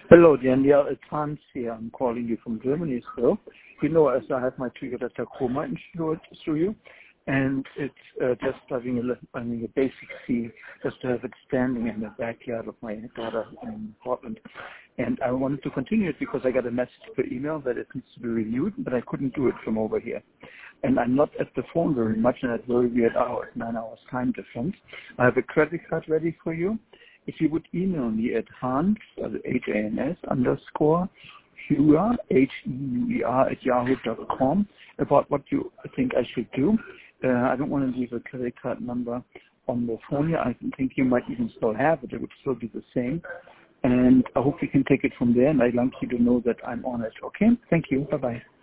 Hello, Daniel. It's Hans here. I'm calling you from Germany still. You know, as I have my Toyota Tacoma insured through you, and it's just having a basic fee just to have it standing in the backyard of my daughter in Portland. And I wanted to continue it because I got a message per email that it needs to be renewed, but I couldn't do it from over here. And I'm not at the phone very much, and at very weird hours, 9 hours time difference. I have a credit card ready for you. If you would email me at Hans, H-A-N-S _Heuer, H-E-U-E-R @yahoo.com about what you think I should do. I don't want to leave a credit card number on the phone here. I think you might even still have it. It would still be the same. And I hope you can take it from there, and I'd like you to know that I'm on it. Okay? Thank you. Bye-bye.